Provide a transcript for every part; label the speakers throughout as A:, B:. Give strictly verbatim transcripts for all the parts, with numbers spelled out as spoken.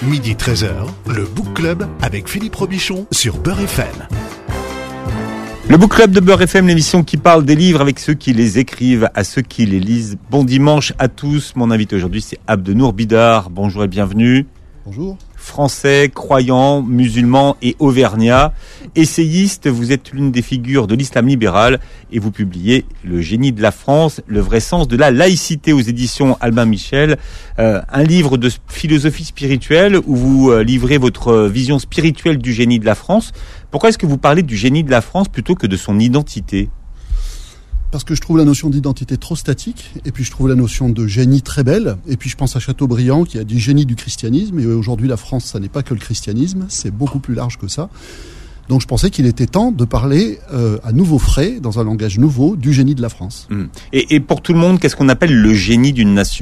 A: midi treize heures, le Book Club avec Philippe Robichon sur Beurre F M.
B: Le Book Club de Beurre F M, l'émission qui parle des livres avec ceux qui les écrivent, à ceux qui les lisent. Bon dimanche à tous. Mon invité aujourd'hui, c'est Abdenour Bidar. Bonjour et bienvenue.
C: Bonjour.
B: Français, croyant, musulman et auvergnat. Essayiste, vous êtes l'une des figures de l'islam libéral et vous publiez Le génie de la France, le vrai sens de la laïcité aux éditions Albin Michel. Euh, un livre de philosophie spirituelle où vous euh, livrez votre vision spirituelle du génie de la France. Pourquoi est-ce que vous parlez du génie de la France plutôt que de son identité ?
C: Parce que je trouve la notion d'identité trop statique, et puis je trouve la notion de génie très belle, et puis je pense à Chateaubriand qui a dit génie du christianisme, et aujourd'hui la France, ça n'est pas que le christianisme, c'est beaucoup plus large que ça. Donc je pensais qu'il était temps de parler euh, à nouveau frais, dans un langage nouveau, du génie de la France.
B: Mmh. Et, et pour tout le monde, qu'est-ce qu'on appelle le génie d'une nation ?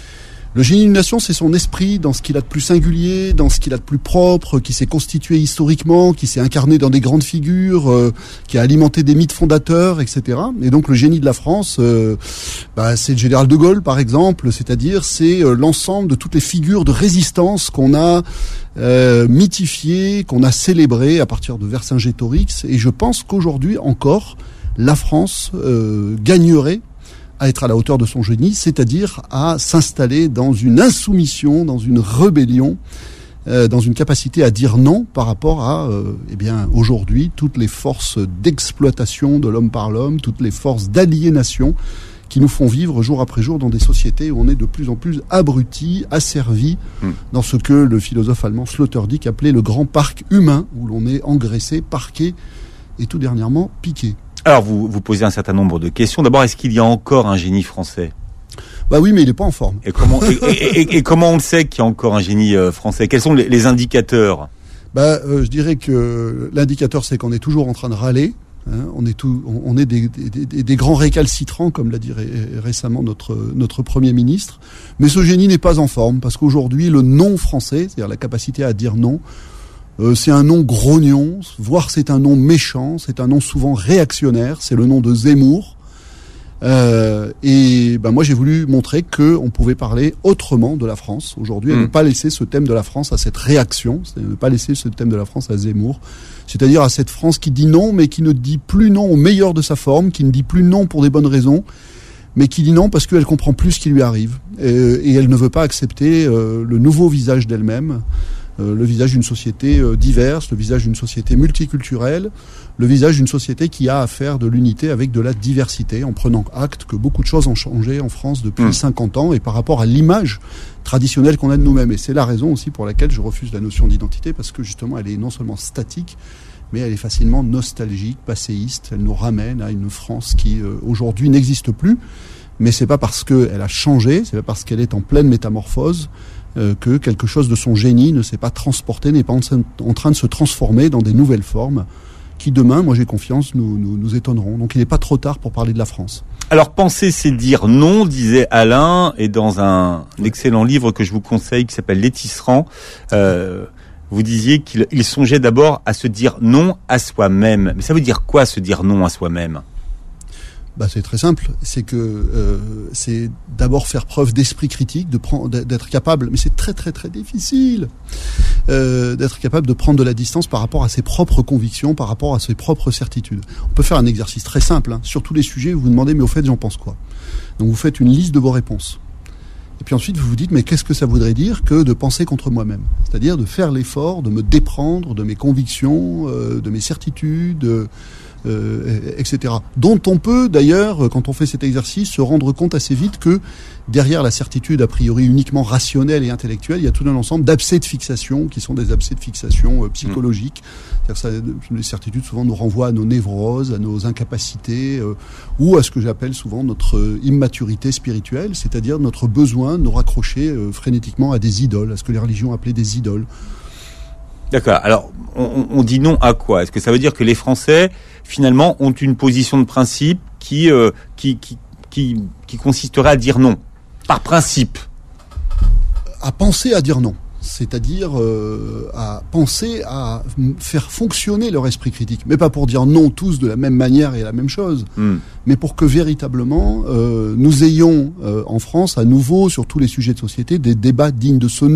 C: Le génie d'une nation, c'est son esprit dans ce qu'il a de plus singulier, dans ce qu'il a de plus propre, qui s'est constitué historiquement, qui s'est incarné dans des grandes figures, euh, qui a alimenté des mythes fondateurs, et cetera. Et donc le génie de la France, euh, bah, c'est le général de Gaulle, par exemple, c'est-à-dire c'est euh, l'ensemble de toutes les figures de résistance qu'on a euh, mythifiées, qu'on a célébrées à partir de Vercingétorix. Et je pense qu'aujourd'hui encore, la France euh, gagnerait à être à la hauteur de son génie, c'est-à-dire à s'installer dans une insoumission, dans une rébellion, euh, dans une capacité à dire non par rapport à, euh, eh bien, aujourd'hui, toutes les forces d'exploitation de l'homme par l'homme, toutes les forces d'aliénation qui nous font vivre jour après jour dans des sociétés où on est de plus en plus abrutis, asservis, mmh. dans ce que le philosophe allemand Sloterdijk appelait le grand parc humain, où l'on est engraissé, parqué et tout dernièrement piqué.
B: Alors, vous vous posez un certain nombre de questions. D'abord, est-ce qu'il y a encore un génie français ?
C: Bah oui, mais il n'est pas en forme.
B: Et comment, et, et, et, et comment on le sait qu'il y a encore un génie euh, français ? Quels sont les, les indicateurs ?
C: Bah, euh, je dirais que l'indicateur, c'est qu'on est toujours en train de râler. Hein, on est tout, on, on est des, des, des, des grands récalcitrants, comme l'a dit ré, récemment notre notre Premier ministre. Mais ce génie n'est pas en forme, parce qu'aujourd'hui, le non français, c'est-à-dire la capacité à dire non, Euh, c'est un nom grognon, voire c'est un nom méchant, c'est un nom souvent réactionnaire, c'est le nom de Zemmour. Euh, et ben moi j'ai voulu montrer qu'on pouvait parler autrement de la France aujourd'hui, et mmh. ne pas laisser ce thème de la France à cette réaction, c'est-à-dire ne pas laisser ce thème de la France à Zemmour, c'est-à-dire à cette France qui dit non, mais qui ne dit plus non au meilleur de sa forme, qui ne dit plus non pour des bonnes raisons, mais qui dit non parce qu'elle comprend plus ce qui lui arrive, et, et elle ne veut pas accepter euh, le nouveau visage d'elle-même, Euh, le visage d'une société euh, diverse, le visage d'une société multiculturelle, le visage d'une société qui a à faire de l'unité avec de la diversité, en prenant acte que beaucoup de choses ont changé en France depuis mmh. cinquante ans, et par rapport à l'image traditionnelle qu'on a de nous-mêmes. Et c'est la raison aussi pour laquelle je refuse la notion d'identité, parce que justement elle est non seulement statique, mais elle est facilement nostalgique, passéiste. Elle nous ramène à une France qui euh, aujourd'hui n'existe plus, mais c'est pas parce qu'elle a changé, c'est pas parce qu'elle est en pleine métamorphose Euh, que quelque chose de son génie ne s'est pas transporté, n'est pas en, en train de se transformer dans des nouvelles formes qui demain, moi j'ai confiance, nous, nous, nous étonneront. Donc il n'est pas trop tard pour parler de la France.
B: Alors penser c'est dire non, disait Alain, et dans un, un excellent livre que je vous conseille qui s'appelle Les Tisserands, euh, vous disiez qu'il il songeait d'abord à se dire non à soi-même. Mais ça veut dire quoi se dire non à soi-même ?
C: Bah, c'est très simple, c'est que euh, c'est d'abord faire preuve d'esprit critique, de prendre, d'être capable, mais c'est très très très difficile, euh, d'être capable de prendre de la distance par rapport à ses propres convictions, par rapport à ses propres certitudes. On peut faire un exercice très simple, hein, sur tous les sujets, vous vous demandez, mais au fait, j'en pense quoi ? Donc vous faites une liste de vos réponses. Et puis ensuite, vous vous dites, mais qu'est-ce que ça voudrait dire que de penser contre moi-même ? C'est-à-dire de faire l'effort, de me déprendre de mes convictions, euh, de mes certitudes, euh, Euh, et cetera. Dont on peut d'ailleurs, quand on fait cet exercice, se rendre compte assez vite que derrière la certitude a priori uniquement rationnelle et intellectuelle, il y a tout un ensemble d'abcès de fixation qui sont des abcès de fixation euh, psychologiques. Mmh. C'est-à-dire que ça, les certitudes souvent nous renvoient à nos névroses, à nos incapacités, euh, ou à ce que j'appelle souvent notre immaturité spirituelle, c'est-à-dire notre besoin de nous raccrocher euh, frénétiquement à des idoles, à ce que les religions appelaient des idoles.
B: D'accord. Alors, on, on dit non à quoi ? Est-ce que ça veut dire que les Français, finalement, ont une position de principe qui, euh, qui, qui, qui, qui consisterait à dire non, par principe ?
C: À penser à dire non. C'est-à-dire euh, à penser à faire fonctionner leur esprit critique. Mais pas pour dire non tous de la même manière et la même chose, mmh. mais pour que véritablement euh, nous ayons euh, en France à nouveau, sur tous les sujets de société, des débats dignes de ce nom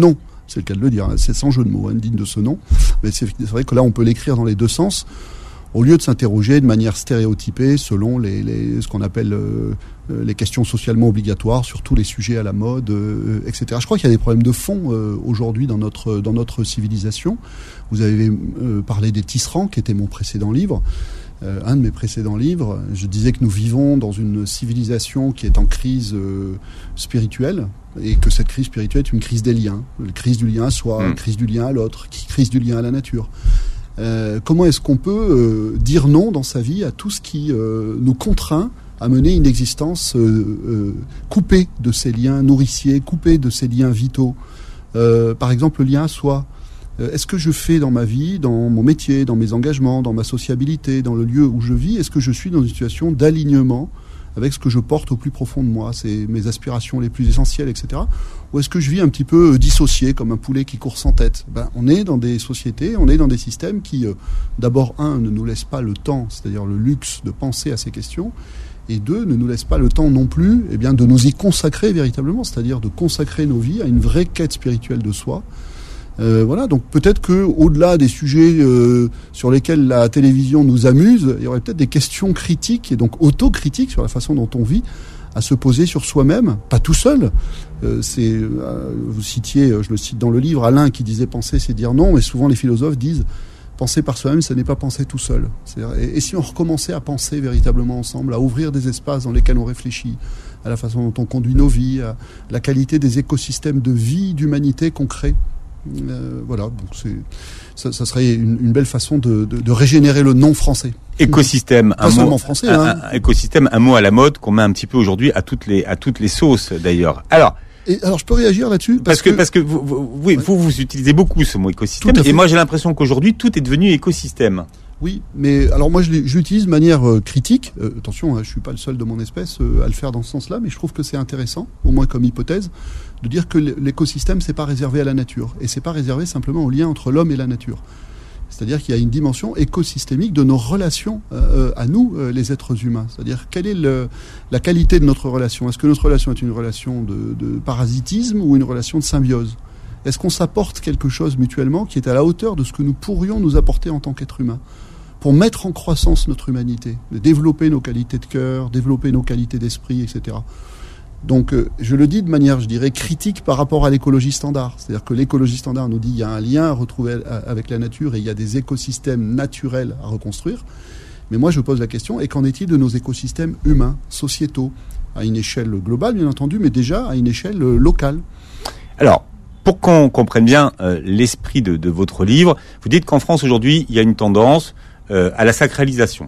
C: c'est le cas de le dire, hein, c'est sans jeu de mots, hein, digne de ce nom, mais c'est, c'est vrai que là on peut l'écrire dans les deux sens, au lieu de s'interroger de manière stéréotypée selon les, les, ce qu'on appelle euh, les questions socialement obligatoires sur tous les sujets à la mode, euh, et cetera. Je crois qu'il y a des problèmes de fond euh, aujourd'hui dans notre, dans notre civilisation. Vous avez euh, parlé des tisserands, qui était mon précédent livre. Euh, un de mes précédents livres, je disais que nous vivons dans une civilisation qui est en crise euh, spirituelle, et que cette crise spirituelle est une crise des liens. Une crise du lien à soi, mmh. une crise du lien à l'autre, une crise du lien à la nature. Euh, comment est-ce qu'on peut euh, dire non dans sa vie à tout ce qui euh, nous contraint à mener une existence euh, euh, coupée de ces liens nourriciers, coupée de ces liens vitaux. Euh, par exemple, le lien à soi. Euh, est-ce que je fais dans ma vie, dans mon métier, dans mes engagements, dans ma sociabilité, dans le lieu où je vis, est-ce que je suis dans une situation d'alignement avec ce que je porte au plus profond de moi, c'est mes aspirations les plus essentielles, et cetera. Ou est-ce que je vis un petit peu dissocié, comme un poulet qui court sans tête ? Ben, on est dans des sociétés, on est dans des systèmes qui, euh, d'abord, un, ne nous laissent pas le temps, c'est-à-dire le luxe de penser à ces questions, et deux, ne nous laissent pas le temps non plus eh bien, de nous y consacrer véritablement, c'est-à-dire de consacrer nos vies à une vraie quête spirituelle de soi. Euh, voilà, donc peut-être que au-delà des sujets euh, sur lesquels la télévision nous amuse, il y aurait peut-être des questions critiques et donc autocritiques sur la façon dont on vit à se poser sur soi-même, pas tout seul. Euh, c'est, euh, vous citiez, je le cite dans le livre, Alain qui disait penser c'est dire non, mais souvent les philosophes disent penser par soi-même, ce n'est pas penser tout seul. Et, et si on recommençait à penser véritablement ensemble, à ouvrir des espaces dans lesquels on réfléchit, à la façon dont on conduit nos vies, à la qualité des écosystèmes de vie, d'humanité qu'on crée. Euh, voilà, donc c'est, ça, ça serait une, une belle façon de, de, de régénérer le non français.
B: Écosystème,
C: pas
B: un
C: seulement
B: mot,
C: français.
B: Un,
C: hein.
B: un, écosystème, un mot à la mode qu'on met un petit peu aujourd'hui à toutes les à toutes les sauces d'ailleurs. Alors.
C: Et alors je peux réagir là-dessus
B: parce, parce que, que parce que vous vous, vous, ouais. vous vous utilisez beaucoup ce mot écosystème et moi j'ai l'impression qu'aujourd'hui tout est devenu écosystème.
C: Oui, mais alors moi je l'utilise de manière euh, critique. Euh, attention, hein, je suis pas le seul de mon espèce euh, à le faire dans ce sens-là, mais je trouve que c'est intéressant, au moins comme hypothèse, de dire que l'écosystème c'est pas réservé à la nature et c'est pas réservé simplement au lien entre l'homme et la nature. C'est-à-dire qu'il y a une dimension écosystémique de nos relations euh, à nous, euh, les êtres humains. C'est-à-dire quelle est le, la qualité de notre relation ? Est-ce que notre relation est une relation de, de parasitisme ou une relation de symbiose ? Est-ce qu'on s'apporte quelque chose mutuellement qui est à la hauteur de ce que nous pourrions nous apporter en tant qu'être humain ? Pour mettre en croissance notre humanité, développer nos qualités de cœur, développer nos qualités d'esprit, et cetera. Donc, euh, je le dis de manière, je dirais, critique par rapport à l'écologie standard. C'est-à-dire que l'écologie standard nous dit qu'il y a un lien à retrouver avec la nature et il y a des écosystèmes naturels à reconstruire. Mais moi, je pose la question, et qu'en est-il de nos écosystèmes humains, sociétaux, à une échelle globale, bien entendu, mais déjà à une échelle locale ?
B: Alors, pour qu'on comprenne bien euh, l'esprit de, de votre livre, vous dites qu'en France, aujourd'hui, il y a une tendance euh, à la sacralisation.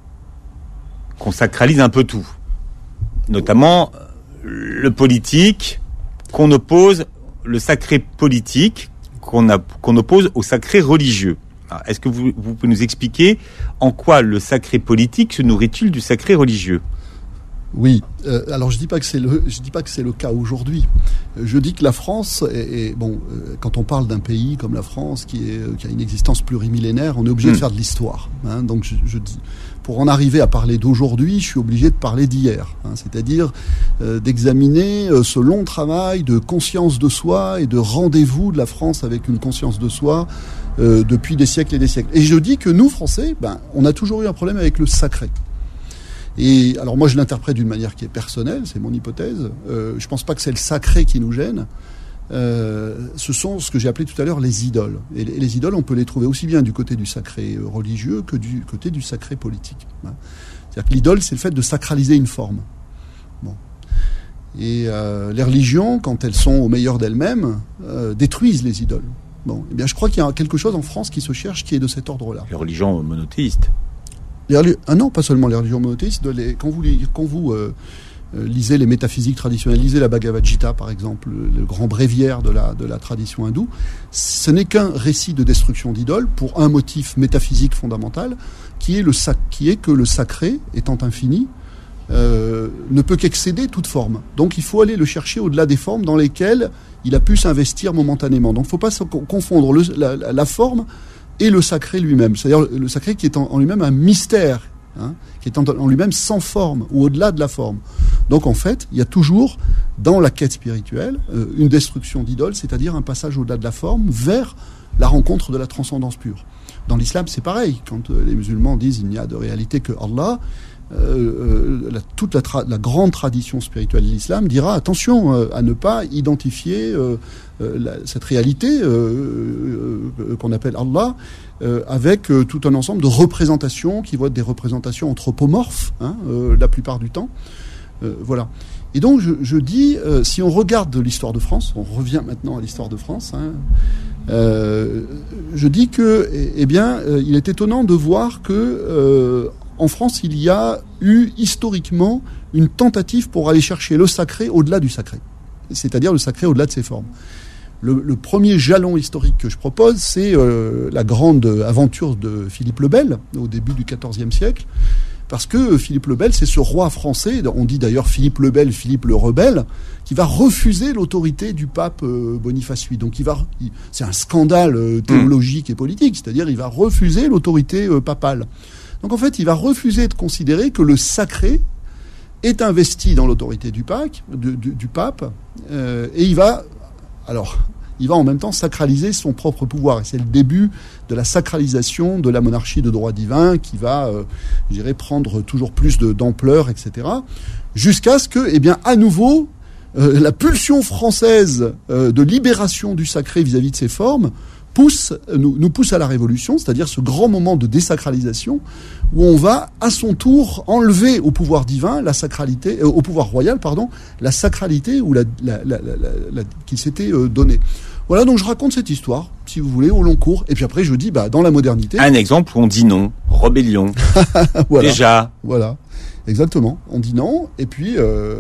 B: Qu'on sacralise un peu tout. Notamment le politique, qu'on oppose, le sacré politique, qu'on, a, qu'on oppose au sacré religieux. Alors, est-ce que vous, vous pouvez nous expliquer en quoi le sacré politique se nourrit-il du sacré religieux ?
C: Oui. Euh, alors je dis pas que c'est le, je dis pas que c'est le cas aujourd'hui. Je dis que la France est, est bon. Euh, quand on parle d'un pays comme la France qui est, qui a une existence plurimillénaire, on est obligé mmh. de faire de l'histoire. Hein, donc je, je dis, pour en arriver à parler d'aujourd'hui, je suis obligé de parler d'hier. Hein, c'est-à-dire euh, d'examiner euh, ce long travail de conscience de soi et de rendez-vous de la France avec une conscience de soi euh, depuis des siècles et des siècles. Et je dis que nous Français, ben, on a toujours eu un problème avec le sacré. Et alors moi je l'interprète d'une manière qui est personnelle, c'est mon hypothèse. Euh, je pense pas que c'est le sacré qui nous gêne. Euh, ce sont ce que j'ai appelé tout à l'heure les idoles. Et les, les idoles, on peut les trouver aussi bien du côté du sacré religieux que du côté du sacré politique. Hein. C'est-à-dire que l'idole, c'est le fait de sacraliser une forme. Bon. Et euh, les religions, quand elles sont au meilleur d'elles-mêmes, euh, détruisent les idoles. Bon, eh bien, je crois qu'il y a quelque chose en France qui se cherche qui est de cet ordre-là.
B: Les religions monothéistes.
C: Les, ah non, pas seulement les religions monothéistes. Les, quand vous, quand vous euh, euh, lisez les métaphysiques traditionnelles, lisez la Bhagavad Gita par exemple, le, le grand bréviaire de la, de la tradition hindoue, ce n'est qu'un récit de destruction d'idoles pour un motif métaphysique fondamental qui est, le sac, qui est que le sacré, étant infini, euh, ne peut qu'excéder toute forme. Donc il faut aller le chercher au-delà des formes dans lesquelles il a pu s'investir momentanément. Donc il ne faut pas confondre le, la, la forme et le sacré lui-même, c'est-à-dire le sacré qui est en, en lui-même un mystère hein, qui est en, en lui-même sans forme ou au-delà de la forme. Donc en fait, il y a toujours dans la quête spirituelle euh, une destruction d'idoles, c'est-à-dire un passage au-delà de la forme vers la rencontre de la transcendance pure. Dans l'islam, c'est pareil. Quand euh, les musulmans disent il n'y a de réalité que Allah, euh, euh, la, toute la, tra- la grande tradition spirituelle de l'islam dira attention euh, à ne pas identifier euh, euh, la, cette réalité euh, euh, qu'on appelle Allah euh, avec euh, tout un ensemble de représentations qui vont être des représentations anthropomorphes, hein, euh, la plupart du temps. Euh, voilà. Et donc je, je dis, euh, si on regarde l'histoire de France, on revient maintenant à l'histoire de France, hein, euh, je dis que, eh, eh bien, euh, il est étonnant de voir que euh, en France, il y a eu historiquement une tentative pour aller chercher le sacré au-delà du sacré, c'est-à-dire le sacré au-delà de ses formes. Le, le premier jalon historique que je propose, c'est euh, la grande aventure de Philippe le Bel au début du quatorzième siècle. Parce que Philippe le Bel, c'est ce roi français, on dit d'ailleurs Philippe le Bel, Philippe le rebelle, qui va refuser l'autorité du pape Boniface huit. Donc il va, il, c'est un scandale théologique et politique, c'est-à-dire il va refuser l'autorité papale. Donc en fait, il va refuser de considérer que le sacré est investi dans l'autorité du pape, du, du, du pape, euh, et il va, alors, il va en même temps sacraliser son propre pouvoir. Et c'est le début de la sacralisation de la monarchie de droit divin qui va, euh, je dirais, prendre toujours plus de, d'ampleur, et cetera. Jusqu'à ce que, eh bien, à nouveau, euh, la pulsion française euh, de libération du sacré vis-à-vis de ses formes pousse, nous, nous pousse à la Révolution, c'est-à-dire ce grand moment de désacralisation où on va, à son tour, enlever au pouvoir divin la sacralité, euh, au pouvoir royal, pardon, la sacralité ou la, la, la, la, la, la qui s'était euh, donnée. Voilà, donc je raconte cette histoire, si vous voulez, au long cours, et puis après je dis, bah, dans la modernité.
B: Un exemple où on dit non, rébellion.
C: Voilà.
B: Déjà.
C: Voilà, exactement. On dit non, et puis. Euh,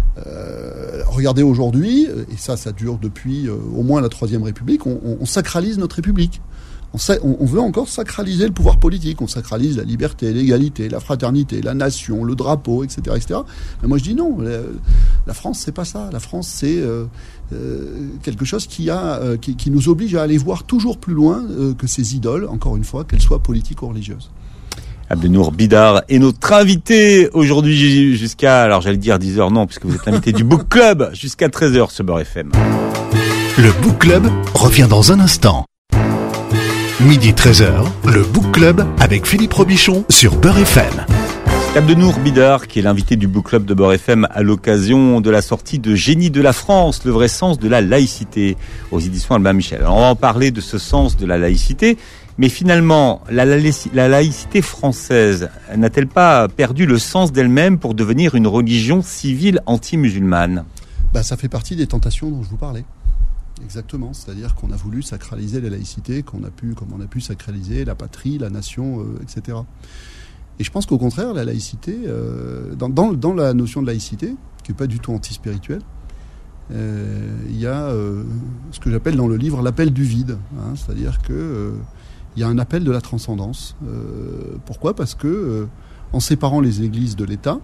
C: Euh, regardez aujourd'hui, et ça, ça dure depuis euh, au moins la Troisième République, on, on, on sacralise notre République. On, sa- on, on veut encore sacraliser le pouvoir politique. On sacralise la liberté, l'égalité, la fraternité, la nation, le drapeau, et cetera, et cetera. Mais moi, je dis non. La, la France, c'est pas ça. La France, c'est euh, euh, quelque chose qui a, euh, qui, qui nous oblige à aller voir toujours plus loin euh, que ces idoles. Encore une fois, qu'elles soient politiques ou religieuses.
B: Abdenour Bidar est notre invité aujourd'hui jusqu'à, alors j'allais dire dix heures, non, puisque vous êtes l'invité du Book Club, jusqu'à treize heures sur Beurre F M.
A: Le Book Club revient dans un instant. Midi treize heures, le Book Club avec Philippe Robichon sur Beurre F M.
B: Abdenour Bidar, qui est l'invité du Book Club de Beurre F M à l'occasion de la sortie de Génie de la France, le vrai sens de la laïcité, aux éditions Albin Michel. Alors on va en parler de ce sens de la laïcité. Mais finalement, la, la, la laïcité française n'a-t-elle pas perdu le sens d'elle-même pour devenir une religion civile anti-musulmane ?
C: Bah, ça fait partie des tentations dont je vous parlais. Exactement. C'est-à-dire qu'on a voulu sacraliser la laïcité, qu'on a pu, comme on a pu sacraliser la patrie, la nation, euh, et cetera. Et je pense qu'au contraire, la laïcité, euh, dans, dans, dans la notion de laïcité, qui n'est pas du tout anti-spirituelle, euh, il y a euh, ce que j'appelle dans le livre l'appel du vide. Hein, c'est-à-dire que euh, il y a un appel de la transcendance. Euh, pourquoi ? Parce que, euh, en séparant les églises de l'État,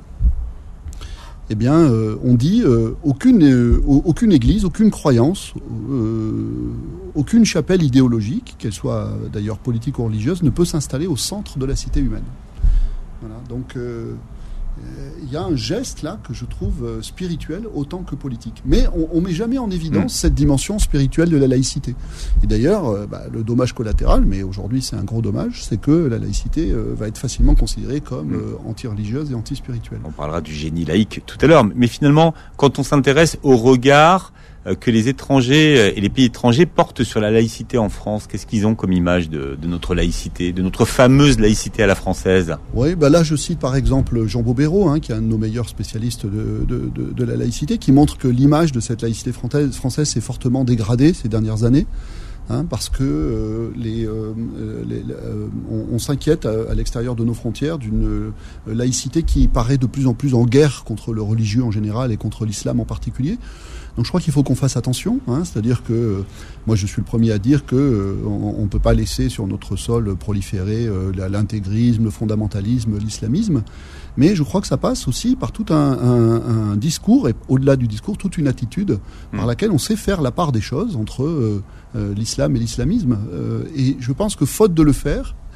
C: eh bien, euh, on dit euh, aucune, euh, aucune église, aucune croyance, euh, aucune chapelle idéologique, qu'elle soit d'ailleurs politique ou religieuse, ne peut s'installer au centre de la cité humaine. Voilà. Donc, euh, il y a un geste là que je trouve euh, spirituel autant que politique. Mais on ne met jamais en évidence mmh. cette dimension spirituelle de la laïcité. Et d'ailleurs, euh, bah, le dommage collatéral, mais aujourd'hui c'est un gros dommage, c'est que la laïcité euh, va être facilement considérée comme mmh. euh, anti-religieuse et anti-spirituelle.
B: On parlera du génie laïque tout à l'heure. Mais finalement, quand on s'intéresse au regard que les étrangers et les pays étrangers portent sur la laïcité en France, qu'est-ce qu'ils ont comme image de, de notre laïcité, de notre fameuse laïcité à la française ?
C: Oui, bah là je cite par exemple Jean Bobéro, hein, qui est un de nos meilleurs spécialistes de, de, de, de la laïcité, qui montre que l'image de cette laïcité française, française s'est fortement dégradée ces dernières années. Hein, parce que euh, les, euh, les, euh, on, on s'inquiète à, à l'extérieur de nos frontières d'une euh, laïcité qui paraît de plus en plus en guerre contre le religieux en général et contre l'islam en particulier. Donc je crois qu'il faut qu'on fasse attention, hein, c'est-à-dire que euh, moi je suis le premier à dire que euh, on ne peut pas laisser sur notre sol proliférer euh, l'intégrisme, le fondamentalisme, l'islamisme, mais je crois que ça passe aussi par tout un, un, un discours, et au-delà du discours, toute une attitude mmh. par laquelle on sait faire la part des choses entre euh, euh, l'islam et l'islamisme. Euh, et je pense que faute de le faire,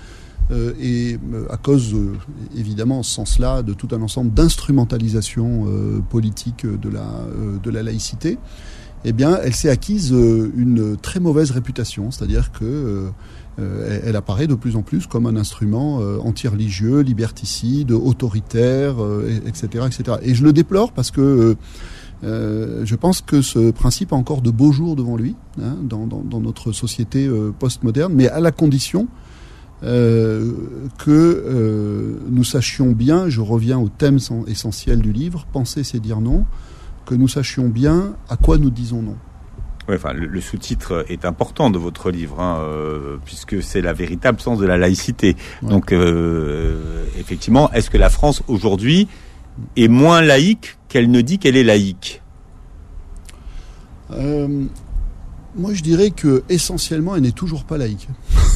C: euh, et euh, à cause, euh, évidemment, en ce sens-là, de tout un ensemble d'instrumentalisation euh, politique de la, euh, de la laïcité, eh bien, elle s'est acquise euh, une très mauvaise réputation, c'est-à-dire que euh, euh, elle apparaît de plus en plus comme un instrument euh, anti-religieux, liberticide, autoritaire, euh, et cetera, et cetera. Et je le déplore parce que euh, Euh, je pense que ce principe a encore de beaux jours devant lui, hein, dans, dans, dans notre société euh, postmoderne, mais à la condition euh, que euh, nous sachions bien, je reviens au thème essentiel du livre, penser c'est dire non, que nous sachions bien à quoi nous disons non.
B: Oui, enfin, le, le sous-titre est important de votre livre, hein, euh, puisque c'est la véritable sens de la laïcité. Ouais. Donc, euh, effectivement, est-ce que la France aujourd'hui est moins laïque qu'elle ne dit qu'elle est laïque?
C: euh, Moi, je dirais que essentiellement, elle n'est toujours pas laïque.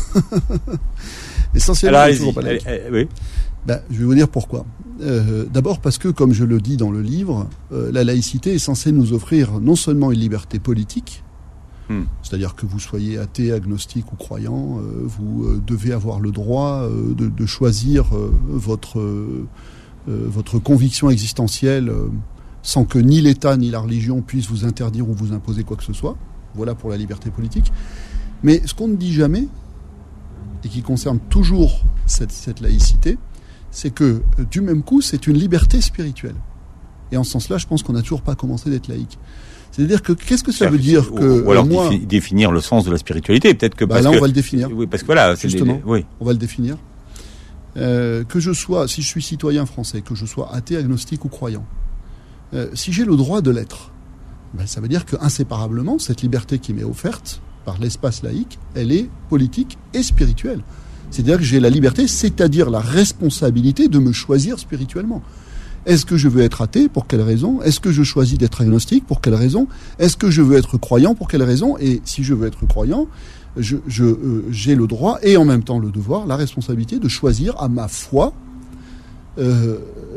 C: essentiellement,
B: Alors,
C: elle n'est toujours pas laïque.
B: Elle, elle, oui.
C: Ben, je vais vous dire pourquoi. Euh, d'abord parce que, comme je le dis dans le livre, euh, la laïcité est censée nous offrir non seulement une liberté politique, hmm. c'est-à-dire que vous soyez athée, agnostique ou croyant, euh, vous euh, devez avoir le droit euh, de, de choisir euh, votre... Euh, Euh, votre conviction existentielle euh, sans que ni l'État ni la religion puissent vous interdire ou vous imposer quoi que ce soit. Voilà pour la liberté politique. Mais ce qu'on ne dit jamais, et qui concerne toujours cette, cette laïcité, c'est que euh, du même coup, c'est une liberté spirituelle. Et en ce sens-là, je pense qu'on n'a toujours pas commencé d'être laïque. C'est-à-dire que qu'est-ce que ça veut dire que
B: ou alors
C: moi,
B: défi- définir le sens de la spiritualité, peut-être que
C: bah
B: parce
C: là
B: que,
C: on va le définir.
B: Oui, parce que voilà, c'est
C: justement,
B: les, oui.
C: on va le définir. Euh, que je sois, si je suis citoyen français, que je sois athée, agnostique ou croyant, euh, si j'ai le droit de l'être, ben, ça veut dire que inséparablement, cette liberté qui m'est offerte par l'espace laïque, elle est politique et spirituelle. C'est-à-dire que j'ai la liberté, c'est-à-dire la responsabilité de me choisir spirituellement. Est-ce que je veux être athée? Pour quelle raison? Est-ce que je choisis d'être agnostique? Pour quelle raison? Est-ce que je veux être croyant? Pour quelle raison? Et si je veux être croyant, Je, je, euh, j'ai le droit et en même temps le devoir, la responsabilité de choisir à ma foi, euh,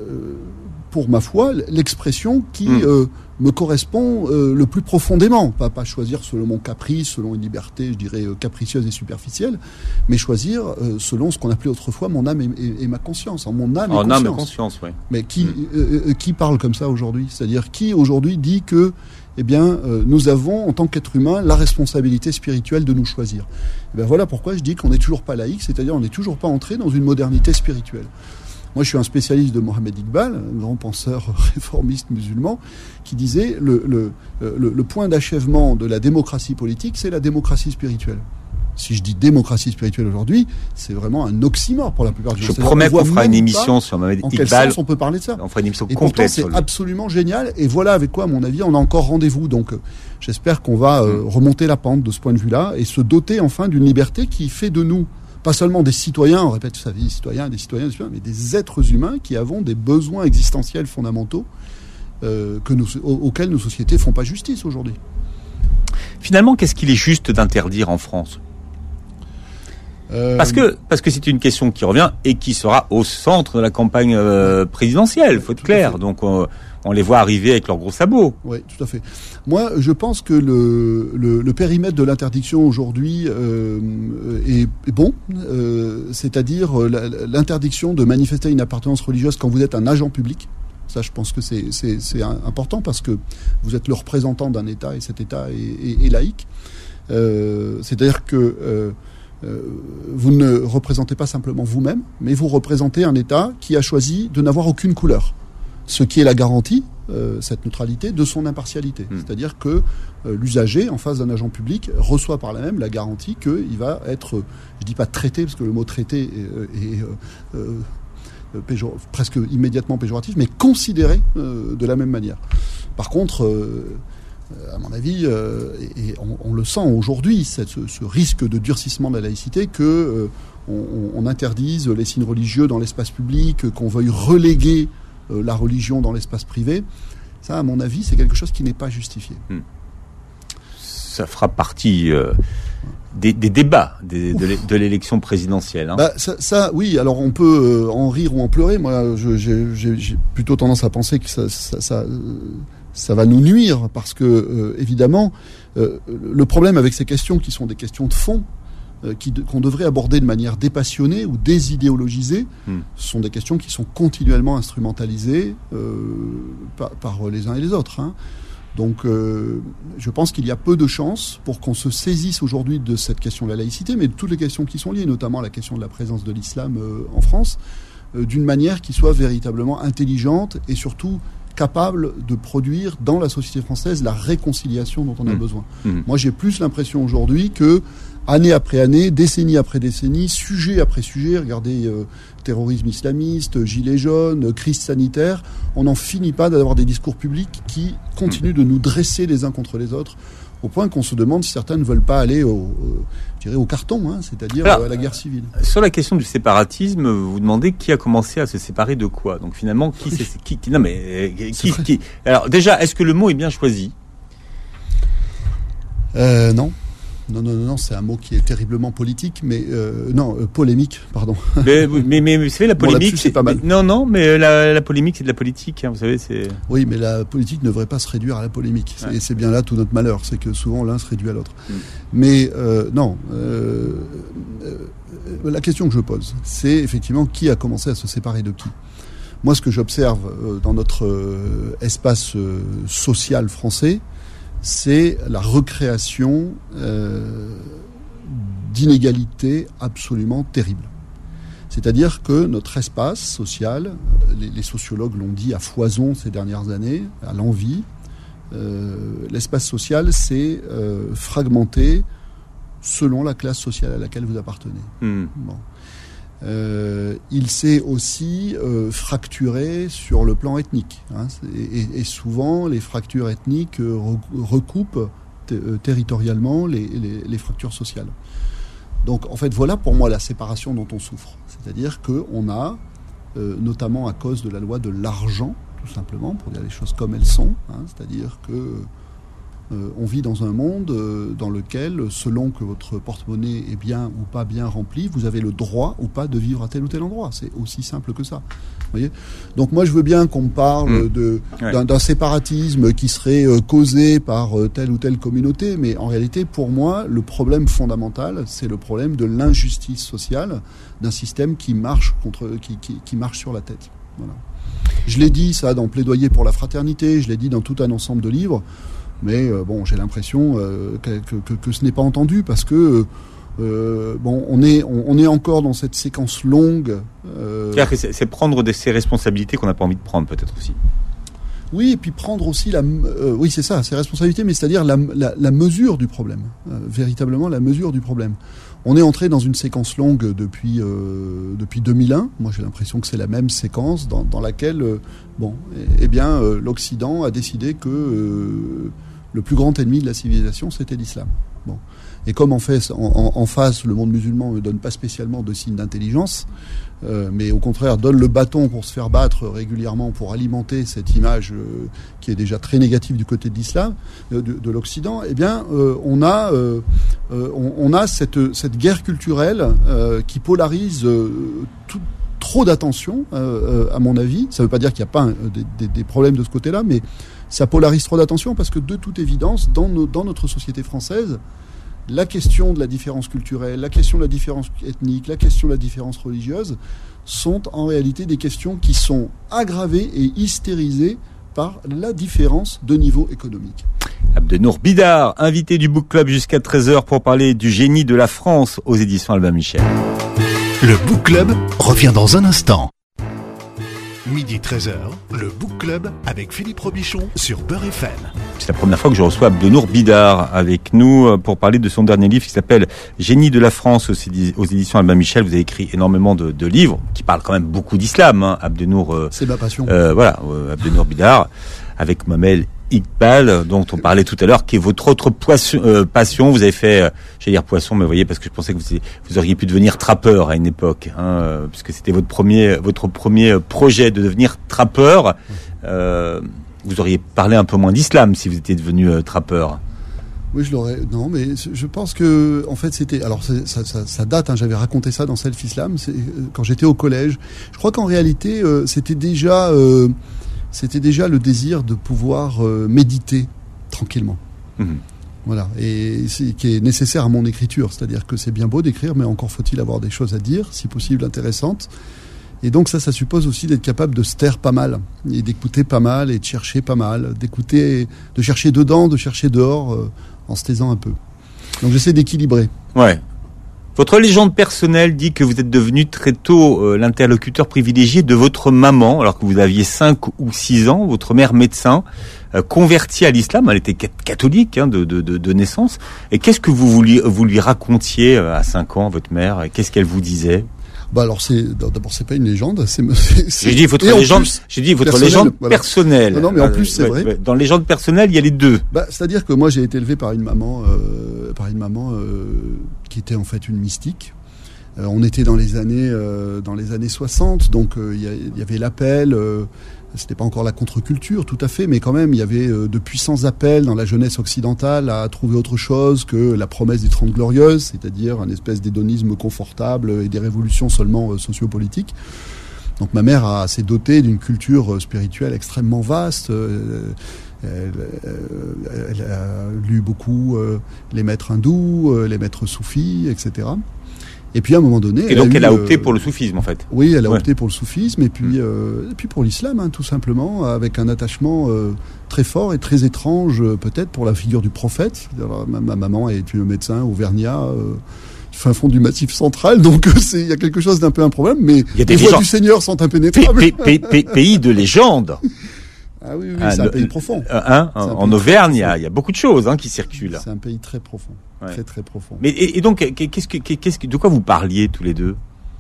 C: pour ma foi, l'expression qui mmh. euh, me correspond euh, le plus profondément. Pas, pas choisir selon mon caprice, selon une liberté, je dirais, euh, capricieuse et superficielle, mais choisir euh, selon ce qu'on appelait autrefois mon âme et, et, et ma conscience. En mon âme et
B: en
C: conscience.
B: âme et conscience, oui.
C: Mais qui,
B: mmh.
C: euh, qui parle comme ça aujourd'hui? C'est-à-dire qui aujourd'hui dit que eh bien, euh, nous avons, en tant qu'être humain, la responsabilité spirituelle de nous choisir. Et bien voilà pourquoi je dis qu'on n'est toujours pas laïque, c'est-à-dire on n'est toujours pas entré dans une modernité spirituelle. Moi, je suis un spécialiste de Mohamed Iqbal, un grand penseur réformiste musulman, qui disait le, le, le, le point d'achèvement de la démocratie politique, c'est la démocratie spirituelle. Si je dis démocratie spirituelle aujourd'hui, c'est vraiment un oxymore pour la plupart des gens.
B: Je promets qu'on fera une émission sur Mohamed Iqbal.
C: En quel sens on peut parler de ça?
B: On fera une émission
C: et
B: complète
C: pourtant,
B: sur lui.
C: C'est absolument génial. Et voilà avec quoi, à mon avis, on a encore rendez-vous. Donc, euh, j'espère qu'on va euh, remonter la pente de ce point de vue-là et se doter enfin d'une liberté qui fait de nous, pas seulement des citoyens, on répète ça, des citoyens, des citoyens, des citoyens, mais des êtres humains qui avons des besoins existentiels fondamentaux euh, que nous, auxquels nos sociétés font pas justice aujourd'hui.
B: Finalement, qu'est-ce qu'il est juste d'interdire en France ? Parce que parce que c'est une question qui revient et qui sera au centre de la campagne euh, présidentielle, faut être clair. Donc on, on les voit arriver avec leurs gros sabots.
C: Oui, tout à fait. Moi, je pense que le le, le périmètre de l'interdiction aujourd'hui euh, est, est bon, euh, c'est-à-dire l'interdiction de manifester une appartenance religieuse quand vous êtes un agent public. Ça, je pense que c'est c'est, c'est important parce que vous êtes le représentant d'un État et cet État est, est, est laïque. Euh, c'est-à-dire que euh, Euh, vous ne représentez pas simplement vous-même, mais vous représentez un État qui a choisi de n'avoir aucune couleur. Ce qui est la garantie, euh, cette neutralité, de son impartialité. Mmh. C'est-à-dire que euh, l'usager, en face d'un agent public, reçoit par là même la garantie qu'il va être, je dis pas traité, parce que le mot traité est, est euh, euh, péjor- presque immédiatement péjoratif, mais considéré euh, de la même manière. Par contre, euh, à mon avis, euh, et on, on le sent aujourd'hui, ce, ce risque de durcissement de la laïcité, que euh, on, on interdise les signes religieux dans l'espace public, qu'on veuille reléguer euh, la religion dans l'espace privé. Ça, à mon avis, c'est quelque chose qui n'est pas justifié. Hmm.
B: Ça fera partie euh, des, des débats des, de, de l'élection présidentielle. Hein.
C: Bah, ça, ça, oui. Alors, on peut euh, en rire ou en pleurer. Moi, je, j'ai, j'ai, j'ai plutôt tendance à penser que ça... ça, ça euh, ça va nous nuire parce que, euh, évidemment, euh, le problème avec ces questions qui sont des questions de fond, euh, qui, qu'on devrait aborder de manière dépassionnée ou désidéologisée, mmh. ce sont des questions qui sont continuellement instrumentalisées euh, par, par les uns et les autres. Hein. Donc euh, je pense qu'il y a peu de chances pour qu'on se saisisse aujourd'hui de cette question de la laïcité, mais de toutes les questions qui sont liées, notamment la question de la présence de l'islam euh, en France, euh, d'une manière qui soit véritablement intelligente et surtout capable de produire dans la société française la réconciliation dont on a mmh. besoin. Mmh. Moi j'ai plus l'impression aujourd'hui que année après année, décennie après décennie, sujet après sujet, regardez euh, terrorisme islamiste, gilets jaunes, crise sanitaire, on n'en finit pas d'avoir des discours publics qui continuent de nous dresser les uns contre les autres, au point qu'on se demande si certains ne veulent pas aller au, au, je dirais au carton, hein, c'est-à-dire Alors, à la guerre civile.
B: Sur la question du séparatisme, vous vous demandez qui a commencé à se séparer de quoi. Donc finalement, qui oui. c'est qui, qui Non mais qui, qui Alors déjà, est-ce que le mot est bien choisi ?
C: euh, Non. Non, non, non, non, c'est un mot qui est terriblement politique, mais euh, non, euh, polémique, pardon.
B: Mais, mais, mais vous savez, la polémique,
C: bon, c'est pas mal.
B: Non, non, mais la, la polémique, c'est de la politique, hein, vous savez, c'est.
C: Oui, mais la politique ne devrait pas se réduire à la polémique. Ouais. Et c'est bien là tout notre malheur, c'est que souvent l'un se réduit à l'autre. Mm. Mais euh, non, euh, euh, la question que je pose, c'est effectivement qui a commencé à se séparer de qui. Moi, ce que j'observe euh, dans notre euh, espace euh, social français, c'est la recréation euh, d'inégalités absolument terribles. C'est-à-dire que notre espace social, les, les sociologues l'ont dit à foison ces dernières années, à l'envi, euh, l'espace social s'est euh, fragmenté selon la classe sociale à laquelle vous appartenez. Mmh. Bon. Euh, il s'est aussi euh, fracturé sur le plan ethnique. Hein, et, et souvent, les fractures ethniques euh, recoupent t- euh, territorialement les, les, les fractures sociales. Donc, en fait, voilà pour moi la séparation dont on souffre. C'est-à-dire qu'on a, euh, notamment à cause de la loi de l'argent, tout simplement, pour dire les choses comme elles sont, hein, c'est-à-dire que Euh, on vit dans un monde euh, dans lequel, selon que votre porte-monnaie est bien ou pas bien rempli, vous avez le droit ou pas de vivre à tel ou tel endroit. C'est aussi simple que ça. Vous voyez ? Donc moi, je veux bien qu'on me parle mmh. de, ouais. d'un, d'un séparatisme qui serait euh, causé par euh, telle ou telle communauté, mais en réalité, pour moi, le problème fondamental, c'est le problème de l'injustice sociale d'un système qui marche contre, qui, qui, qui marche sur la tête. Voilà. Je l'ai dit, ça, dans Plaidoyer pour la fraternité, je l'ai dit dans tout un ensemble de livres. Mais euh, bon, j'ai l'impression euh, que, que, que ce n'est pas entendu parce que euh, bon, on est on, on est encore dans cette séquence longue.
B: Euh... C'est-à-dire que c'est, c'est prendre de ces responsabilités qu'on n'a pas envie de prendre, peut-être aussi.
C: Oui, et puis prendre aussi la, euh, oui, c'est ça, ces responsabilités, mais c'est-à-dire la, la, la mesure du problème, euh, véritablement la mesure du problème. On est entré dans une séquence longue depuis euh, depuis deux mille un. Moi, j'ai l'impression que c'est la même séquence dans, dans laquelle, euh, bon, eh, eh bien, euh, l'Occident a décidé que euh, le plus grand ennemi de la civilisation, c'était l'islam. Bon, et comme en fait, en, en, en face, le monde musulman ne donne pas spécialement de signes d'intelligence, euh, mais au contraire donne le bâton pour se faire battre régulièrement, pour alimenter cette image euh, qui est déjà très négative du côté de l'islam, euh, de, de l'Occident. Eh bien, euh, on a euh, euh, on, on a cette cette guerre culturelle euh, qui polarise euh, tout. Trop d'attention, euh, à mon avis. Ça ne veut pas dire qu'il n'y a pas un, des, des, des problèmes de ce côté-là, mais ça polarise trop d'attention parce que de toute évidence, dans, nos, dans notre société française, la question de la différence culturelle, la question de la différence ethnique, la question de la différence religieuse sont en réalité des questions qui sont aggravées et hystérisées par la différence de niveau économique.
B: Abdenour Bidar, invité du Book Club jusqu'à treize heures pour parler du génie de la France aux éditions Albin Michel.
A: Le Book Club revient dans un instant. Midi treize heures, le Book Club avec Philippe Robichon sur Beurre F M.
B: C'est la première fois que je reçois Abdenour Bidar avec nous pour parler de son dernier livre qui s'appelle Génie de la France aux éditions Albin Michel. Vous avez écrit énormément de, de livres qui parlent quand même beaucoup d'islam, hein, Abdenour. Euh,
C: C'est ma passion.
B: Euh, voilà, euh, Abdenour Bidar avec Mohammed Iqbal, dont on parlait tout à l'heure, qui est votre autre poisson, euh, passion. Vous avez fait, euh, j'allais dire poisson, mais vous voyez, parce que je pensais que vous, vous auriez pu devenir trappeur à une époque, hein, euh, puisque c'était votre premier, votre premier projet de devenir trappeur. Euh, vous auriez parlé un peu moins d'islam si vous étiez devenu euh, trappeur.
C: Oui, je l'aurais. Non, mais je pense que, en fait, c'était. Alors, c'est, ça, ça, ça date. Hein, j'avais raconté ça dans Self Islam. C'est quand j'étais au collège. Je crois qu'en réalité, euh, c'était déjà. Euh, C'était déjà le désir de pouvoir euh, méditer tranquillement. Mmh. Voilà, et c'est, qui est nécessaire à mon écriture. C'est-à-dire que c'est bien beau d'écrire, mais encore faut-il avoir des choses à dire, si possible intéressantes. Et donc ça, ça suppose aussi d'être capable de se taire pas mal, et d'écouter pas mal, et de chercher pas mal, d'écouter, de chercher dedans, de chercher dehors, euh, en se taisant un peu. Donc j'essaie d'équilibrer.
B: Ouais. Votre légende personnelle dit que vous êtes devenu très tôt euh, l'interlocuteur privilégié de votre maman, alors que vous aviez cinq ou six ans, votre mère médecin, euh, convertie à l'islam, elle était catholique hein, de, de, de, de naissance. Et qu'est-ce que vous, vouliez, vous lui racontiez euh, à cinq ans, votre mère? Qu'est-ce qu'elle vous disait?
C: Bah alors c'est d'abord c'est pas une légende, c'est, c'est, c'est
B: j'ai dit votre légende, plus, j'ai dit votre légende voilà. personnelle.
C: Non, non mais en plus c'est vrai.
B: Dans légende personnelle, il y a les deux.
C: Bah c'est-à-dire que moi j'ai été élevé par une maman euh, par une maman euh, qui était en fait une mystique. Euh, on était dans les années euh, dans les années soixante, donc il euh, y, y avait l'appel euh, c'était pas encore la contre-culture tout à fait, mais quand même il y avait euh, de puissants appels dans la jeunesse occidentale à trouver autre chose que la promesse des Trente Glorieuses, c'est-à-dire un espèce d'hédonisme confortable et des révolutions seulement euh, sociopolitiques. Donc ma mère a, s'est dotée d'une culture euh, spirituelle extrêmement vaste. Euh, elle, euh, elle a lu beaucoup euh, les maîtres hindous, euh, les maîtres soufis, et cetera. Et puis à un moment donné,
B: et donc elle a,
C: elle a
B: opté
C: eu,
B: pour le soufisme en fait.
C: Oui, elle a
B: ouais.
C: opté pour le soufisme et puis euh, et puis pour l'islam, hein, tout simplement, avec un attachement euh, très fort et très étrange, euh, peut-être pour la figure du prophète. Alors, ma, ma maman est une médecin auvergnat. Euh, fin fond du Massif central, donc c'est il y a quelque chose d'un peu improbable, mais les voies du Seigneur sont impénétrables.
B: P- p- p- pays de légende.
C: Ah oui, oui, ah, c'est un le, pays profond.
B: Hein, un en pays Auvergne, il y, a, il y a beaucoup de choses hein, qui circulent.
C: C'est un pays très profond, ouais. très très profond.
B: Mais et, et donc, qu'est-ce que, qu'est-ce que, de quoi vous parliez tous les deux?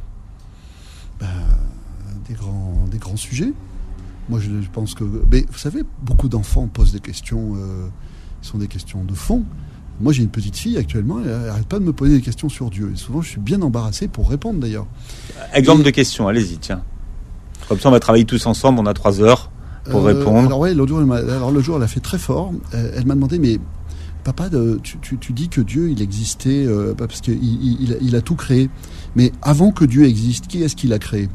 C: Bah, des grands, des grands sujets. Moi, je, je pense que, mais vous savez, beaucoup d'enfants posent des questions, euh, qui sont des questions de fond. Moi, j'ai une petite fille actuellement, elle n'arrête pas de me poser des questions sur Dieu. Et souvent, je suis bien embarrassé pour répondre d'ailleurs.
B: Exemple
C: et,
B: de question, allez-y, tiens. Comme ça, on va travailler tous ensemble, on a trois heures. Pour
C: euh,
B: répondre.
C: Alors ouais, l'autre jour, elle m'a, alors le jour, elle a fait très fort. Elle, elle m'a demandé, mais papa, de, tu, tu, tu dis que Dieu, il existait euh, parce qu'il il, il, il a tout créé. Mais avant que Dieu existe, qui est-ce qu'il a créé?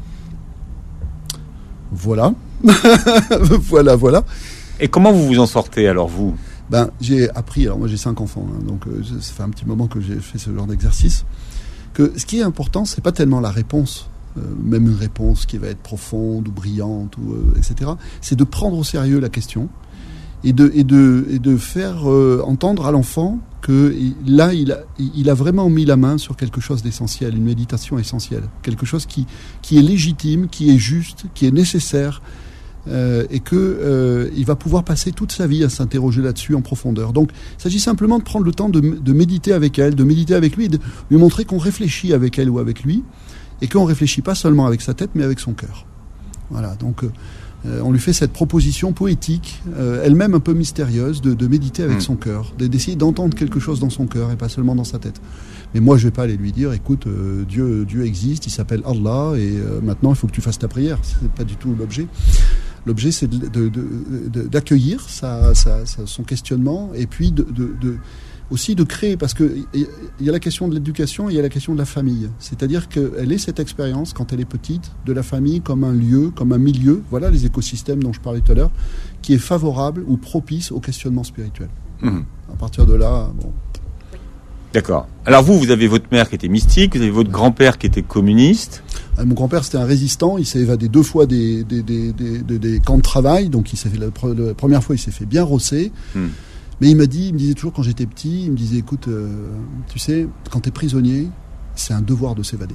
C: Voilà, voilà, voilà.
B: Et comment vous vous en sortez alors vous?
C: Ben, j'ai appris. Alors moi, j'ai cinq enfants, hein, donc euh, ça fait un petit moment que j'ai fait ce genre d'exercice. Que ce qui est important, c'est pas tellement la réponse. Euh, même une réponse qui va être profonde ou brillante, ou, euh, et cetera. C'est de prendre au sérieux la question et de, et de, et de faire euh, entendre à l'enfant que là, il a, il a vraiment mis la main sur quelque chose d'essentiel, une méditation essentielle, quelque chose qui, qui est légitime, qui est juste, qui est nécessaire, euh, et que euh, il va pouvoir passer toute sa vie à s'interroger là-dessus en profondeur. Donc, il s'agit simplement de prendre le temps de, de méditer avec elle, de méditer avec lui, et de lui montrer qu'on réfléchit avec elle ou avec lui. Et qu'on ne réfléchit pas seulement avec sa tête, mais avec son cœur. Voilà, donc euh, on lui fait cette proposition poétique, euh, elle-même un peu mystérieuse, de, de méditer avec mmh. son cœur, d'essayer d'entendre quelque chose dans son cœur et pas seulement dans sa tête. Mais moi, je ne vais pas aller lui dire, écoute, euh, Dieu, Dieu existe, il s'appelle Allah, et euh, maintenant, il faut que tu fasses ta prière. Ce n'est pas du tout l'objet. L'objet, c'est de, de, de, de, d'accueillir sa, sa, sa, son questionnement, et puis de... de, de aussi de créer, parce qu'il y a la question de l'éducation et il y a la question de la famille. C'est-à-dire qu'elle ait cette expérience, quand elle est petite, de la famille comme un lieu, comme un milieu, voilà les écosystèmes dont je parlais tout à l'heure, qui est favorable ou propice au questionnement spirituel. Mmh. À partir de là, bon...
B: D'accord. Alors vous, vous avez votre mère qui était mystique, vous avez votre grand-père qui était communiste.
C: Ah, mon grand-père, c'était un résistant, il s'est évadé deux fois des, des, des, des, des, des camps de travail, donc il s'est fait, la, la première fois, il s'est fait bien rosser. Mmh. Mais il m'a dit, il me disait toujours quand j'étais petit, il me disait, écoute, euh, tu sais, quand t'es prisonnier, c'est un devoir de s'évader.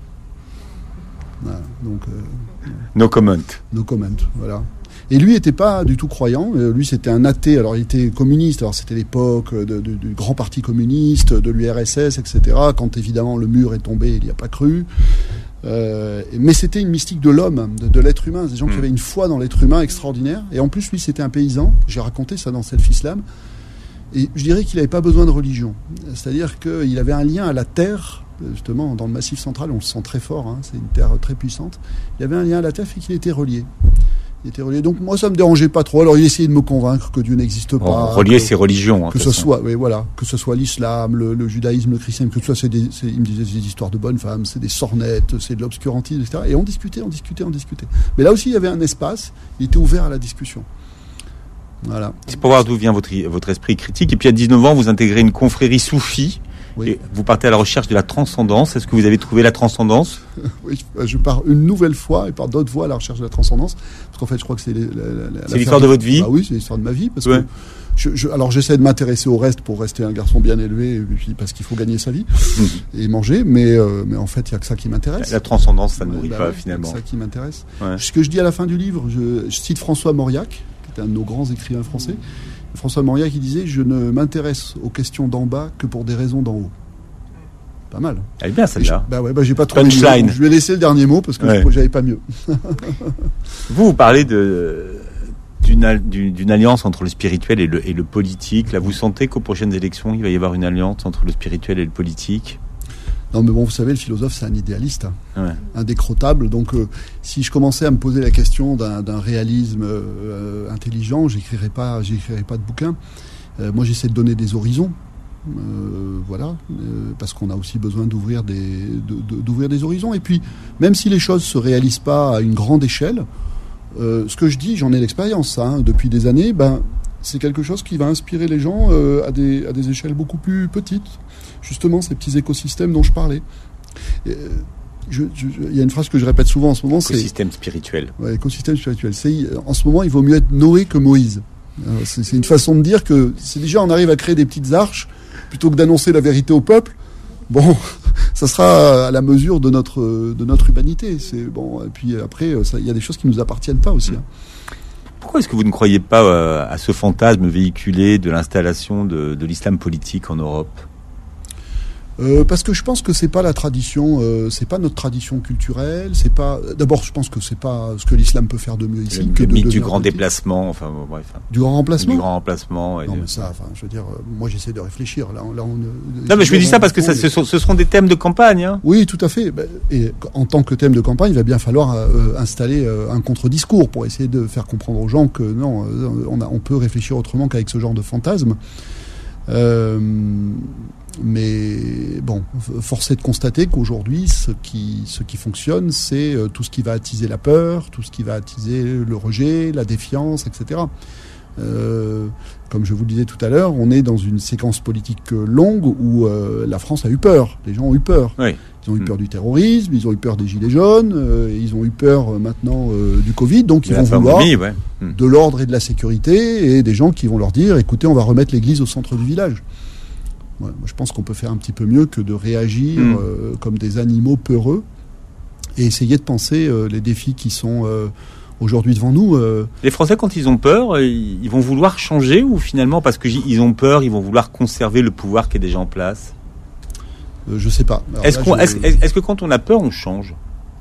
C: Voilà, donc... Euh,
B: no comment.
C: No comment, voilà. Et lui n'était pas du tout croyant, euh, lui c'était un athée, alors il était communiste, alors c'était l'époque de, de, du grand parti communiste, de l'U R S S, et cetera, quand évidemment le mur est tombé, il n'y a pas cru. Euh, mais c'était une mystique de l'homme, de, de l'être humain, des gens mmh. qui avaient une foi dans l'être humain extraordinaire, et en plus lui c'était un paysan, j'ai raconté ça dans Self-Islam. Et je dirais qu'il n'avait pas besoin de religion. C'est-à-dire qu'il avait un lien à la terre, justement, dans le Massif central, on le sent très fort, hein, c'est une terre très puissante. Il avait un lien à la terre et qu'il était relié. Il était relié. Donc moi, ça ne me dérangeait pas trop. Alors il essayait de me convaincre que Dieu n'existe pas.
B: Oh, relier ses religions. Hein,
C: que ce soit, oui, voilà, que ce soit l'islam, le, le judaïsme, le christianisme, que ce soit, c'est des, c'est, il me disait, c'est des histoires de bonnes femmes, c'est des sornettes, c'est de l'obscurantisme, et cetera. Et on discutait, on discutait, on discutait. Mais là aussi, il y avait un espace, il était ouvert à la discussion. Voilà.
B: C'est pour voir d'où vient votre, votre esprit critique. Et puis à dix-neuf ans, vous intégrez une confrérie soufie. Oui. Et vous partez à la recherche de la transcendance. Est-ce que vous avez trouvé la transcendance ?
C: Oui, je pars une nouvelle fois et par d'autres fois à la recherche de la transcendance. Parce qu'en fait, je crois que c'est... La, la, la,
B: c'est l'histoire de votre vie ?
C: Ah oui, c'est l'histoire de ma vie. Parce
B: ouais.
C: que je, je, alors j'essaie de m'intéresser au reste pour rester un garçon bien élevé, et puis parce qu'il faut gagner sa vie mmh. et manger. Mais, euh, mais en fait, il n'y a que ça qui m'intéresse.
B: La transcendance, ça ne nourrit
C: bah,
B: pas
C: ouais,
B: finalement.
C: C'est ça qui m'intéresse.
B: Ouais.
C: Ce que je dis à la fin du livre, je, je cite François Mauriac, qui est un de nos grands écrivains français. François Mauriac, qui disait « Je ne m'intéresse aux questions d'en bas que pour des raisons d'en haut ». Pas mal.
B: Elle est bien celle-là.
C: Bah ouais, bah j'ai pas trop.
B: Punchline.
C: Je vais laisser le dernier mot parce que ouais. j'avais pas mieux.
B: vous, vous parlez de d'une, d'une alliance entre le spirituel et le, et le politique. Là, vous sentez qu'aux prochaines élections, il va y avoir une alliance entre le spirituel et le politique ?
C: Non, mais bon, vous savez, le philosophe, c'est un idéaliste,
B: ouais.
C: indécrottable. Donc, euh, si je commençais à me poser la question d'un, d'un réalisme euh, intelligent, j'écrirais pas, j'écrirais pas de bouquin. Euh, moi, j'essaie de donner des horizons. Euh, voilà, euh, parce qu'on a aussi besoin d'ouvrir des, de, de, d'ouvrir des horizons. Et puis, même si les choses se réalisent pas à une grande échelle, euh, ce que je dis, j'en ai l'expérience, hein, depuis des années, ben, c'est quelque chose qui va inspirer les gens euh, à, des, à des échelles beaucoup plus petites. Justement, ces petits écosystèmes dont je parlais. Il je, je, y a une phrase que je répète souvent en ce moment,
B: c'est... Écosystème spirituel.
C: Ouais, écosystème spirituel. C'est, en ce moment, il vaut mieux être Noé que Moïse. Alors, c'est, c'est une façon de dire que si déjà on arrive à créer des petites arches, plutôt que d'annoncer la vérité au peuple, bon, ça sera à la mesure de notre de notre humanité. C'est bon. Et puis après, il y a des choses qui nous appartiennent pas aussi. Hein.
B: Pourquoi est-ce que vous ne croyez pas euh, à ce fantasme véhiculé de l'installation de, de l'islam politique en Europe ?
C: Euh, parce que je pense que c'est pas la tradition, euh, c'est pas notre tradition culturelle, c'est pas. D'abord, je pense que c'est pas ce que l'islam peut faire de mieux ici.
B: Le,
C: que
B: le
C: de
B: mythe du grand déplacement, enfin bon, bref.
C: Du grand remplacement.
B: Du grand remplacement. Et
C: non,
B: de...
C: mais ça, enfin, je veux dire, euh, moi j'essaie de réfléchir. Là, là, on,
B: non, mais je me dis ça parce que ça, ce, sont, ce seront des thèmes de campagne. Hein.
C: Oui, tout à fait. Et en tant que thème de campagne, il va bien falloir euh, installer euh, un contre-discours pour essayer de faire comprendre aux gens que non, on, a, on peut réfléchir autrement qu'avec ce genre de fantasme. Euh, Mais bon, force est de constater qu'aujourd'hui, ce qui, ce qui fonctionne, c'est tout ce qui va attiser la peur, tout ce qui va attiser le rejet, la défiance, et cetera. Euh, comme je vous le disais tout à l'heure, on est dans une séquence politique longue où euh, la France a eu peur. Les gens ont eu peur.
B: Oui.
C: Ils ont eu peur du terrorisme, ils ont eu peur des gilets jaunes, euh, ils ont eu peur euh, maintenant euh, du Covid, donc ils vont vouloir
B: famille, ouais.
C: de l'ordre et de la sécurité et des gens qui vont leur dire, écoutez, on va remettre l'église au centre du village. Ouais, moi, je pense qu'on peut faire un petit peu mieux que de réagir mmh. euh, comme des animaux peureux et essayer de penser euh, les défis qui sont euh, aujourd'hui devant nous. Euh...
B: Les Français, quand ils ont peur, ils vont vouloir changer ou finalement, parce qu'ils ont peur, ils vont vouloir conserver le pouvoir qui est déjà en place ?
C: euh, Je sais pas. Alors
B: est-ce,
C: là,
B: qu'on,
C: je...
B: est-ce, est-ce que quand on a peur, on change ?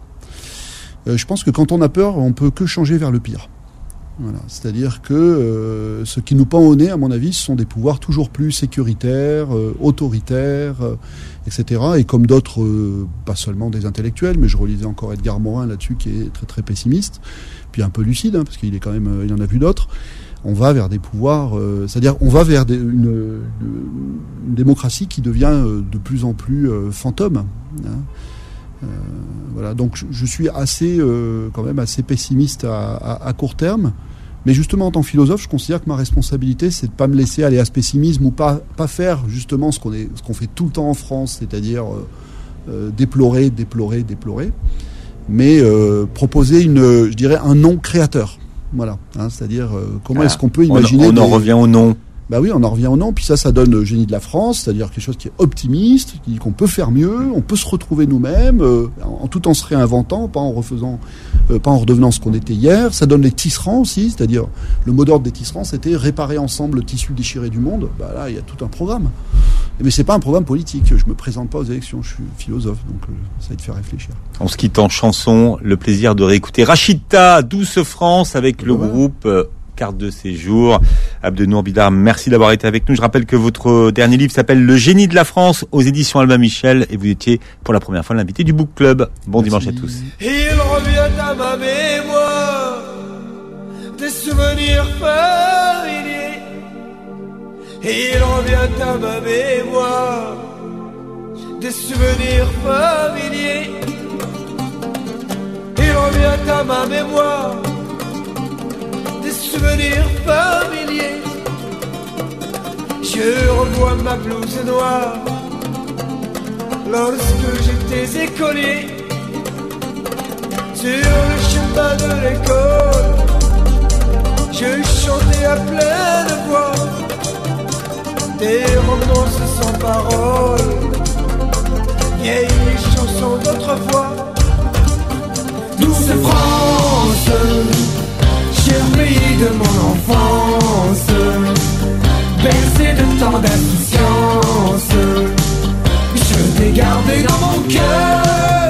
C: euh, Je pense que quand on a peur, on peut que changer vers le pire. Voilà. C'est-à-dire que euh, ce qui nous pend au nez, à mon avis, ce sont des pouvoirs toujours plus sécuritaires, euh, autoritaires, euh, et cetera. Et comme d'autres, euh, pas seulement des intellectuels, mais je relisais encore Edgar Morin là-dessus, qui est très très pessimiste, puis un peu lucide, hein, parce qu'il est quand même, euh, il en a vu d'autres. On va vers des pouvoirs, euh, c'est-à-dire on va vers des, une, une démocratie qui devient euh, de plus en plus euh, fantôme. Hein. Euh, voilà, donc je, je suis assez, euh, quand même assez pessimiste à, à, à court terme. Mais justement, en tant que philosophe, je considère que ma responsabilité, c'est de pas me laisser aller à ce pessimisme ou pas, pas faire justement ce qu'on est, ce qu'on fait tout le temps en France, c'est-à-dire euh, euh, déplorer, déplorer, déplorer, mais euh, proposer une, je dirais, un non créateur. Voilà, hein, c'est-à-dire euh, comment ah, est-ce qu'on peut imaginer.
B: On, on
C: des...
B: en revient au non.
C: Bah oui, on en revient au non, puis ça, ça donne le génie de la France, c'est-à-dire quelque chose qui est optimiste, qui dit qu'on peut faire mieux, on peut se retrouver nous-mêmes, euh, en, tout en se réinventant, pas en refaisant, euh, pas en redevenant ce qu'on était hier. Ça donne les tisserands aussi, c'est-à-dire le mot d'ordre des tisserands, c'était réparer ensemble le tissu déchiré du monde. Bah là, il y a tout un programme. Mais c'est pas un programme politique. Je me présente pas aux élections, je suis philosophe, donc euh, ça va te faire réfléchir.
B: On se quitte en chanson, le plaisir de réécouter Rachita, Douce France, avec le ouais. groupe. Euh, Carte de séjour. Abdenour Bidar, merci d'avoir été avec nous. Je rappelle que votre dernier livre s'appelle Le génie de la France aux éditions Albin Michel et vous étiez pour la première fois l'invité du Book Club. Bon merci. Dimanche à tous.
D: Il revient à ma mémoire des souvenirs familiers. Il revient à ma mémoire des souvenirs familiers. Il revient à ma mémoire souvenirs familiers. Je revois ma blouse noire lorsque j'étais écolier. Sur le chemin de l'école, je chantais à pleine voix des romances sans paroles, vieilles chansons d'autrefois. Douce France, cher pays de mon enfance, bercé de tant d'insouciance, je t'ai gardé dans mon cœur.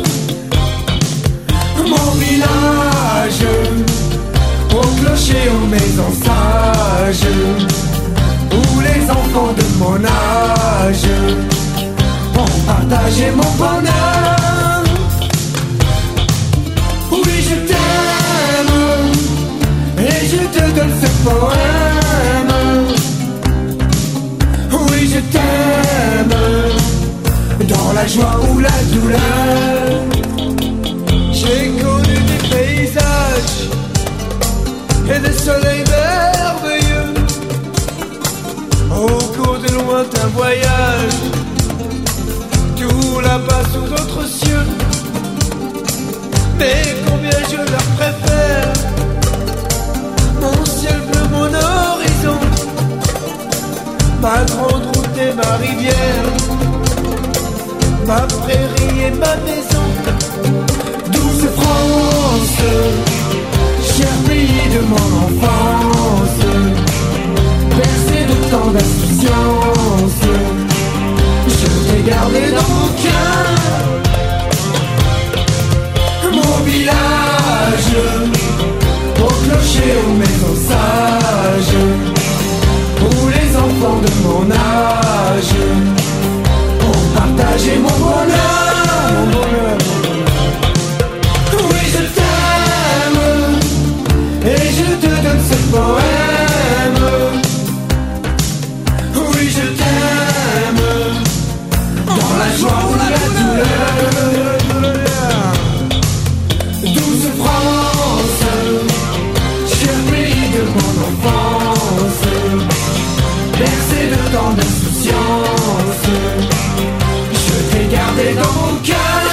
D: Mon village, au clocher, aux maisons sages, où les enfants de mon âge ont partagé mon bonheur. Oui, je t'aime, et je te donne ce poème. Oui, je t'aime, dans la joie ou la douleur. J'ai connu des paysages et des soleils merveilleux au cours de lointains voyages, tout là-bas sous d'autres cieux. Mais combien je leur préfère mon ciel bleu, mon horizon, ma grande route et ma rivière, ma prairie et ma maison. Douce France, cher pays de mon enfance, bercé de tant d'insouciance, je t'ai gardé dans mon cœur. Mon village, au clocher, aux maisons sages, où les enfants de mon âge ont partagé mon bonheur. Mon bonheur. Oui, je t'aime, et je te donne ce poème. Oui, je t'aime, dans la joie ou la douleur. Douce France, cher pays de mon enfance, bercé de tant d'insouciance, je t'ai gardé dans mon cœur.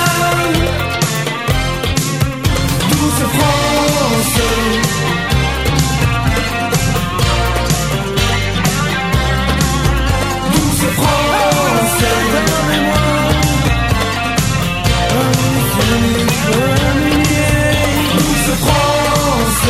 D: Douce France, douce France, douce France.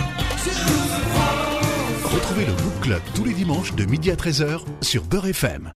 A: Retrouvez le Book Club tous les dimanches de midi à treize heures sur Beurre F M.